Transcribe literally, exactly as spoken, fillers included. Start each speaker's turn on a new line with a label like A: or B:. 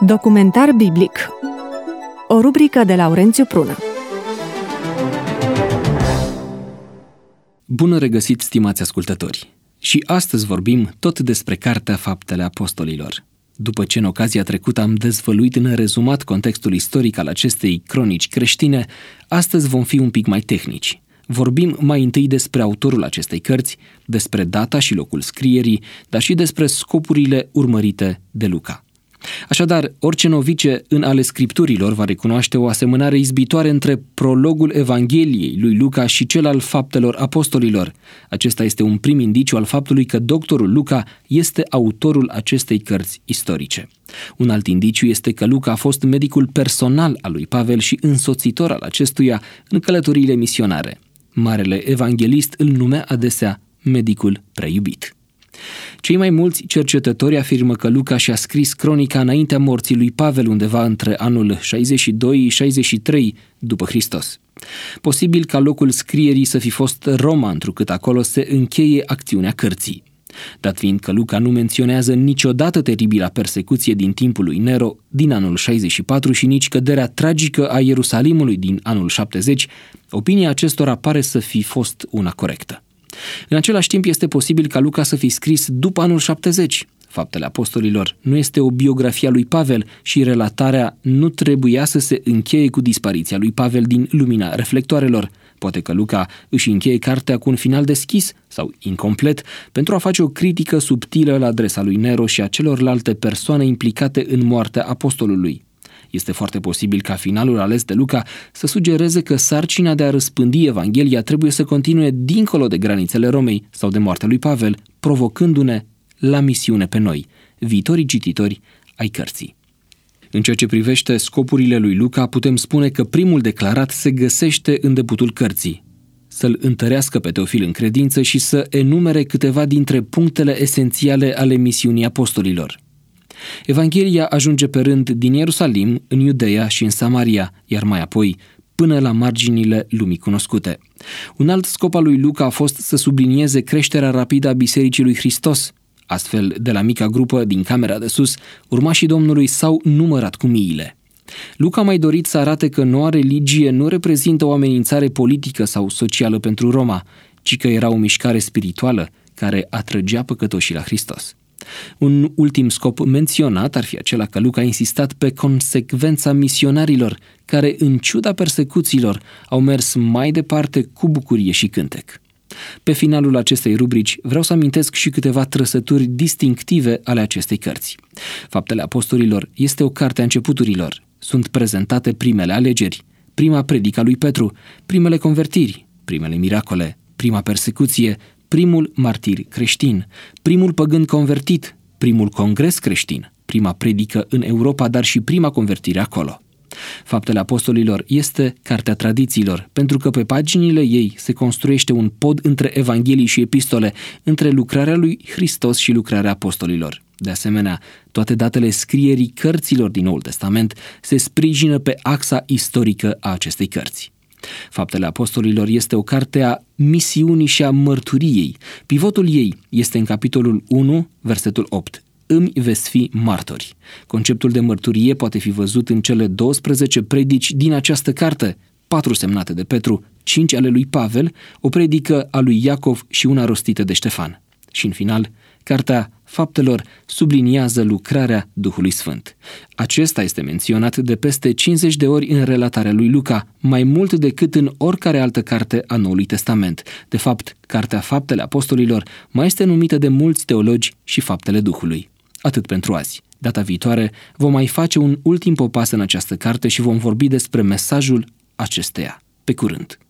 A: Documentar biblic. O rubrică de Laurențiu Prună.
B: Bună regăsit, stimați ascultători! Și astăzi vorbim tot despre Cartea Faptele Apostolilor. După ce în ocazia trecută am dezvăluit în rezumat contextul istoric al acestei cronici creștine, astăzi vom fi un pic mai tehnici. Vorbim mai întâi despre autorul acestei cărți, despre data și locul scrierii, dar și despre scopurile urmărite de Luca. Așadar, orice novice în ale scripturilor va recunoaște o asemănare izbitoare între prologul Evangheliei lui Luca și cel al Faptelor Apostolilor. Acesta este un prim indiciu al faptului că doctorul Luca este autorul acestei cărți istorice. Un alt indiciu este că Luca a fost medicul personal al lui Pavel și însoțitor al acestuia în călătoriile misionare. Marele evanghelist îl numea adesea medicul preiubit. Cei mai mulți cercetători afirmă că Luca și-a scris cronica înaintea morții lui Pavel, undeva între anul șaizeci și doi șaizeci și trei după Hristos. Posibil ca locul scrierii să fi fost Roma, întrucât acolo se încheie acțiunea cărții. Dat fiind că Luca nu menționează niciodată teribila persecuție din timpul lui Nero din anul șaizeci și patru și nici căderea tragică a Ierusalimului din anul șaptezeci, opinia acestora pare să fi fost una corectă. În același timp, este posibil ca Luca să fi scris după anul șaptezeci. Faptele Apostolilor nu este o biografie a lui Pavel și relatarea nu trebuia să se încheie cu dispariția lui Pavel din lumina reflectoarelor. Poate că Luca își încheie cartea cu un final deschis sau incomplet pentru a face o critică subtilă la adresa lui Nero și a celorlalte persoane implicate în moartea apostolului. Este foarte posibil ca finalul ales de Luca să sugereze că sarcina de a răspândi Evanghelia trebuie să continue dincolo de granițele Romei sau de moartea lui Pavel, provocându-ne la misiune pe noi, viitorii cititori ai cărții. În ceea ce privește scopurile lui Luca, putem spune că primul declarat se găsește în debutul cărții: să-l întărească pe Teofil în credință și să enumere câteva dintre punctele esențiale ale misiunii apostolilor. Evanghelia ajunge pe rând din Ierusalim, în Iudeea și în Samaria, iar mai apoi până la marginile lumii cunoscute. Un alt scop al lui Luca a fost să sublinieze creșterea rapidă a Bisericii lui Hristos. Astfel, de la mica grupă din camera de sus, urmașii Domnului s-au numărat cu miile. Luca a mai dorit să arate că noua religie nu reprezintă o amenințare politică sau socială pentru Roma, ci că era o mișcare spirituală care atrăgea păcătoșii la Hristos. Un ultim scop menționat ar fi acela că Luca a insistat pe consecvența misionarilor, care, în ciuda persecuțiilor, au mers mai departe cu bucurie și cântec. Pe finalul acestei rubrici vreau să amintesc și câteva trăsături distinctive ale acestei cărți. Faptele Apostolilor este o carte a începuturilor. Sunt prezentate primele alegeri, prima predică a lui Petru, primele convertiri, primele miracole, prima persecuție, primul martir creștin, primul păgân convertit, primul congres creștin, prima predică în Europa, dar și prima convertire acolo. Faptele Apostolilor este cartea tradițiilor, pentru că pe paginile ei se construiește un pod între Evanghelii și epistole, între lucrarea lui Hristos și lucrarea apostolilor. De asemenea, toate datele scrierii cărților din Noul Testament se sprijină pe axa istorică a acestei cărți. Faptele Apostolilor este o carte a misiunii și a mărturiei. Pivotul ei este în capitolul unu, versetul opt. Îmi veți fi martori. Conceptul de mărturie poate fi văzut în cele douăsprezece predici din această carte, patru semnate de Petru, cinci ale lui Pavel, o predică a lui Iacov și una rostită de Ștefan. Și în final, Cartea Faptelor subliniază lucrarea Duhului Sfânt. Acesta este menționat de peste cincizeci de ori în relatarea lui Luca, mai mult decât în oricare altă carte a Noului Testament. De fapt, Cartea Faptele Apostolilor mai este numită de mulți teologi și Faptele Duhului. Atât pentru azi. Data viitoare vom mai face un ultim popas în această carte și vom vorbi despre mesajul acesteia. Pe curând!